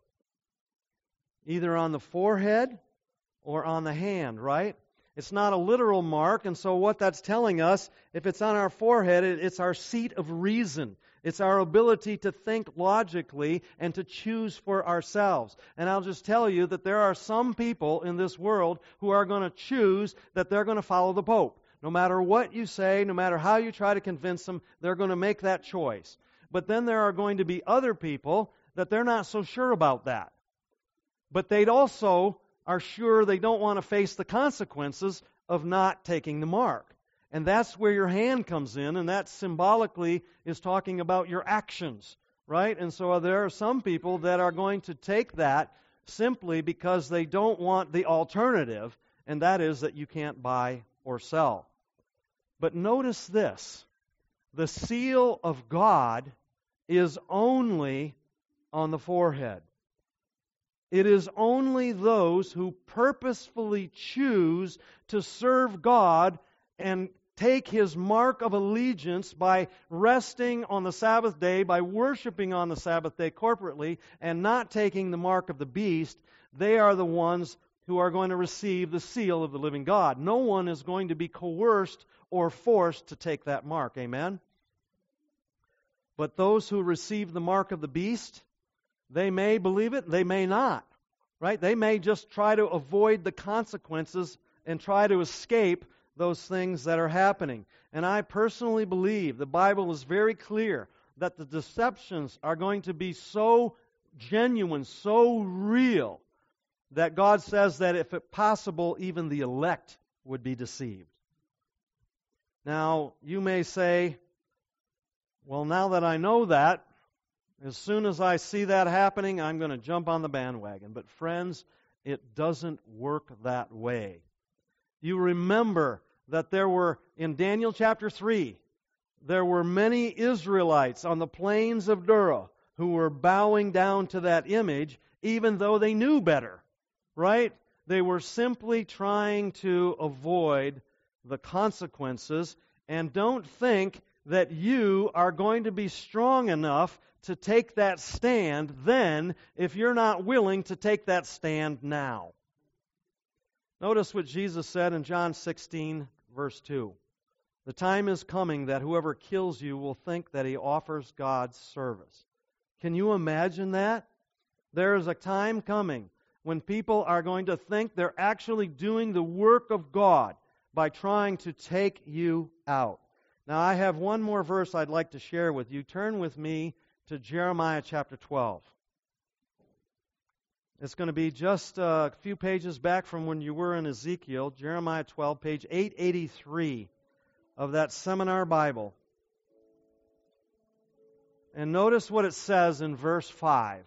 Either on the forehead or on the hand, right? It's not a literal mark, and so what that's telling us, if it's on our forehead, it's our seat of reason. It's our ability to think logically and to choose for ourselves. And I'll just tell you that there are some people in this world who are going to choose that they're going to follow the Pope. No matter what you say, no matter how you try to convince them, they're going to make that choice. But then there are going to be other people that they're not so sure about that. But they also are sure they don't want to face the consequences of not taking the mark. And that's where your hand comes in, and that symbolically is talking about your actions, right? And so there are some people that are going to take that simply because they don't want the alternative, and that is that you can't buy or sell. But notice this. The seal of God is only on the forehead. It is only those who purposefully choose to serve God and take His mark of allegiance by resting on the Sabbath day, by worshiping on the Sabbath day corporately, and not taking the mark of the beast. They are the ones who are going to receive the seal of the living God. No one is going to be coerced or forced to take that mark. Amen? But those who receive the mark of the beast, they may believe it, they may not. Right? They may just try to avoid the consequences and try to escape those things that are happening. And I personally believe the Bible is very clear that the deceptions are going to be so genuine, so real, that God says that if it possible, even the elect would be deceived. Now, you may say, well, now that I know that, as soon as I see that happening, I'm going to jump on the bandwagon. But friends, it doesn't work that way. You remember that there were, in Daniel chapter three, there were many Israelites on the plains of Dura who were bowing down to that image, even though they knew better, right? They were simply trying to avoid the consequences, and don't think that you are going to be strong enough to take that stand then if you're not willing to take that stand now. Notice what Jesus said in John sixteen, verse two. The time is coming that whoever kills you will think that he offers God's service. Can you imagine that? There is a time coming when people are going to think they're actually doing the work of God by trying to take you out. Now, I have one more verse I'd like to share with you. Turn with me to Jeremiah chapter twelve. It's going to be just a few pages back from when you were in Ezekiel, Jeremiah twelve, page eight eighty-three of that seminar Bible. And notice what it says in verse five.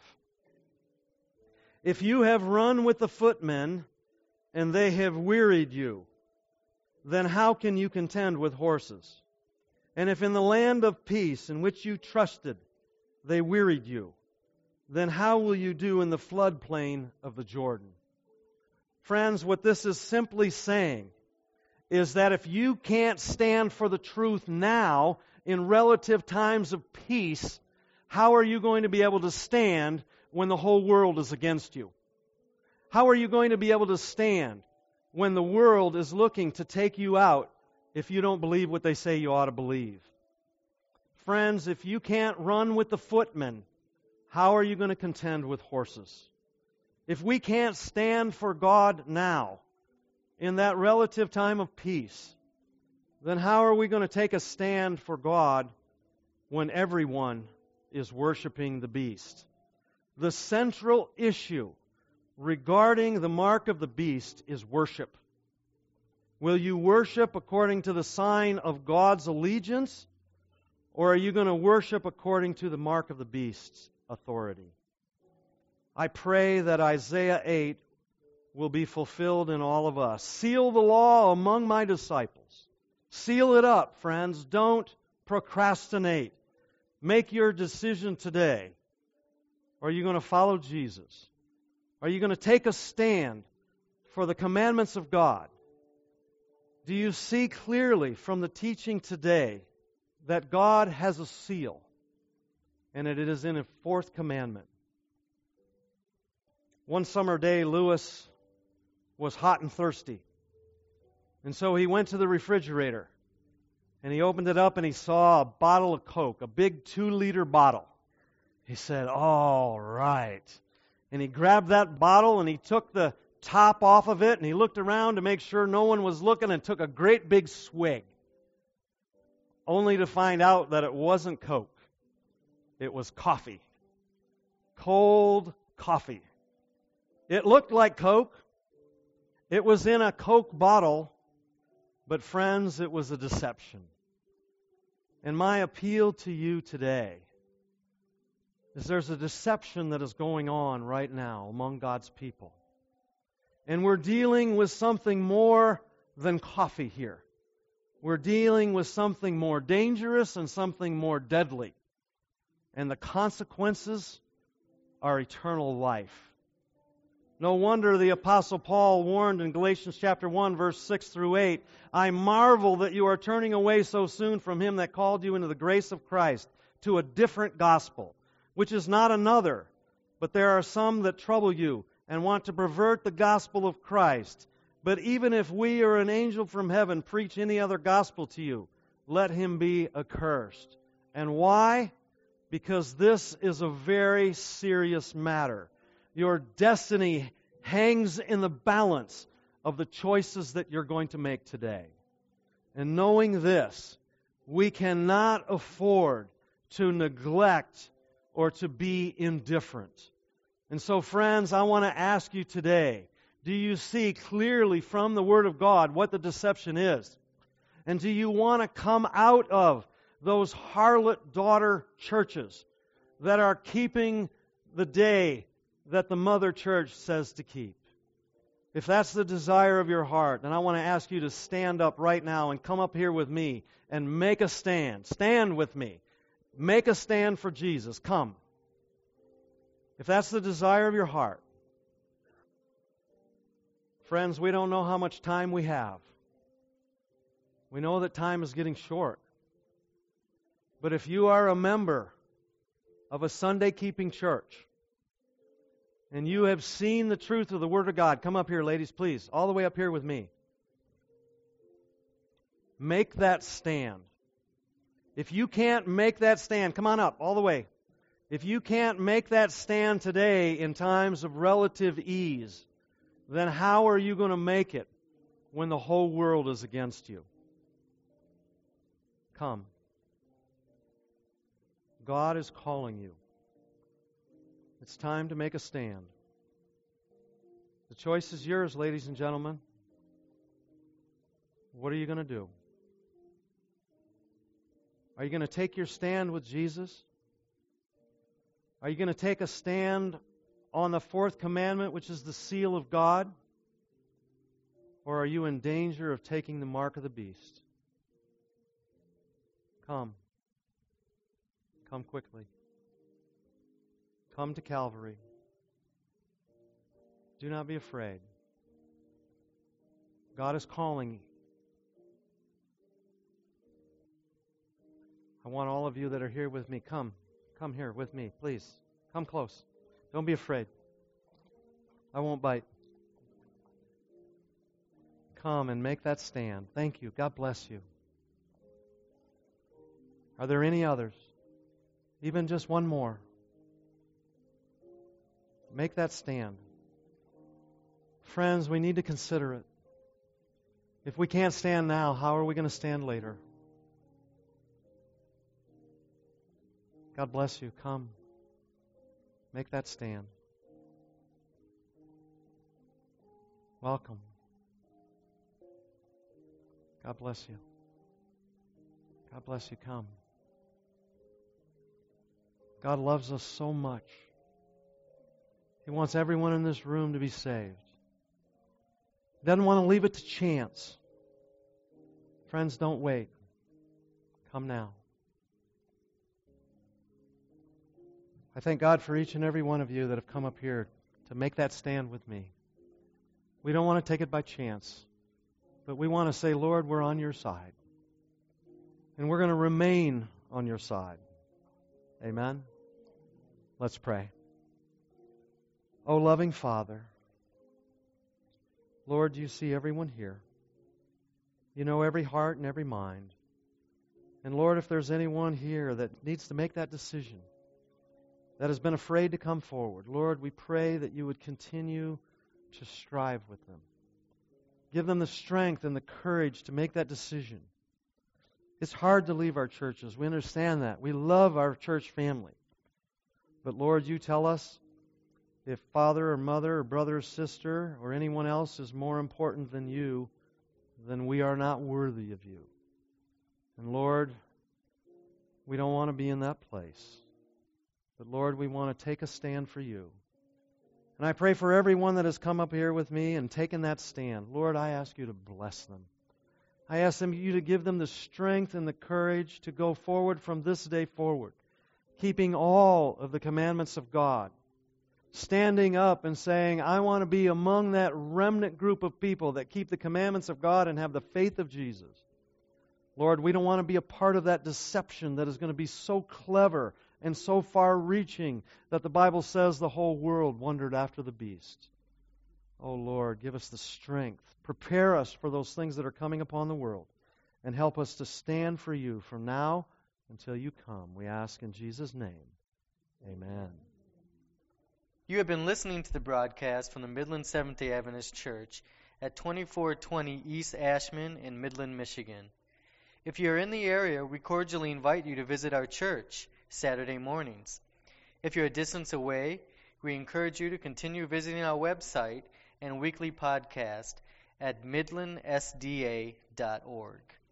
If you have run with the footmen, and they have wearied you, then how can you contend with horses? And if in the land of peace in which you trusted, they wearied you, then how will you do in the floodplain of the Jordan? Friends, what this is simply saying is that if you can't stand for the truth now in relative times of peace, how are you going to be able to stand when the whole world is against you? How are you going to be able to stand when the world is looking to take you out if you don't believe what they say you ought to believe? Friends, if you can't run with the footmen, how are you going to contend with horses? If we can't stand for God now, in that relative time of peace, then how are we going to take a stand for God when everyone is worshiping the beast? The central issue regarding the mark of the beast is worship. Will you worship according to the sign of God's allegiance, or are you going to worship according to the mark of the beast's authority? I pray that Isaiah eight will be fulfilled in all of us. Seal the law among my disciples. Seal it up, friends. Don't procrastinate. Make your decision today. Are you going to follow Jesus? Are you going to take a stand for the commandments of God? Do you see clearly from the teaching today that God has a seal, and it is in a fourth commandment? One summer day, Lewis was hot and thirsty. And so he went to the refrigerator, and he opened it up, and he saw a bottle of Coke, a big two-liter bottle. He said, all right. And he grabbed that bottle, and he took the top off of it, and he looked around to make sure no one was looking, and took a great big swig, only to find out that it wasn't Coke. It was coffee. Cold coffee. It looked like Coke. It was in a Coke bottle, but friends, it was a deception. And my appeal to you today is there's a deception that is going on right now among God's people. And we're dealing with something more than coffee here. We're dealing with something more dangerous and something more deadly. And the consequences are eternal life. No wonder the Apostle Paul warned in Galatians chapter one, verse six through eight, I marvel that you are turning away so soon from him that called you into the grace of Christ to a different gospel, which is not another, but there are some that trouble you and want to pervert the gospel of Christ. But even if we or an angel from heaven preach any other gospel to you, let him be accursed. And why? Because this is a very serious matter. Your destiny hangs in the balance of the choices that you're going to make today. And knowing this, we cannot afford to neglect or to be indifferent. And so, friends, I want to ask you today, do you see clearly from the Word of God what the deception is? And do you want to come out of those harlot daughter churches that are keeping the day that the mother church says to keep? If that's the desire of your heart, then I want to ask you to stand up right now and come up here with me and make a stand. Stand with me. Make a stand for Jesus. Come. If that's the desire of your heart. Friends, we don't know how much time we have. We know that time is getting short. But if you are a member of a Sunday-keeping church, and you have seen the truth of the Word of God, come up here, ladies, please, all the way up here with me. Make that stand. If you can't make that stand, come on up, all the way. If you can't make that stand today in times of relative ease, then how are you going to make it when the whole world is against you? Come. God is calling you. It's time to make a stand. The choice is yours, ladies and gentlemen. What are you going to do? Are you going to take your stand with Jesus? Are you going to take a stand on the fourth commandment, which is the seal of God? Or are you in danger of taking the mark of the beast? Come. Come quickly. Come to Calvary. Do not be afraid. God is calling you. I want all of you that are here with me, come. Come here with me, please. Come close. Don't be afraid. I won't bite. Come and make that stand. Thank you. God bless you. Are there any others? Even just one more. Make that stand. Friends, we need to consider it. If we can't stand now, how are we going to stand later? God bless you. Come. Make that stand. Welcome. God bless you. God bless you. Come. God loves us so much. He wants everyone in this room to be saved. He doesn't want to leave it to chance. Friends, don't wait. Come now. I thank God for each and every one of you that have come up here to make that stand with me. We don't want to take it by chance, but we want to say, Lord, we're on your side. And we're going to remain on your side. Amen? Let's pray. Oh, loving Father, Lord, you see everyone here. You know every heart and every mind. And Lord, if there's anyone here that needs to make that decision, that has been afraid to come forward, Lord, we pray that you would continue to strive with them. Give them the strength and the courage to make that decision. It's hard to leave our churches. We understand that. We love our church family. But Lord, you tell us if father or mother or brother or sister or anyone else is more important than you, then we are not worthy of you. And Lord, we don't want to be in that place. But Lord, we want to take a stand for you. And I pray for everyone that has come up here with me and taken that stand. Lord, I ask you to bless them. I ask them, you to give them the strength and the courage to go forward from this day forward, keeping all of the commandments of God, standing up and saying, I want to be among that remnant group of people that keep the commandments of God and have the faith of Jesus. Lord, we don't want to be a part of that deception that is going to be so clever and so far-reaching that the Bible says the whole world wondered after the beast. Oh, Lord, give us the strength. Prepare us for those things that are coming upon the world and help us to stand for you from now until you come. We ask in Jesus' name. Amen. You have been listening to the broadcast from the Midland Seventh-day Adventist Church at twenty-four twenty East Ashman in Midland, Michigan. If you are in the area, we cordially invite you to visit our church Saturday mornings. If you're a distance away, we encourage you to continue visiting our website and weekly podcast at midland s d a dot org.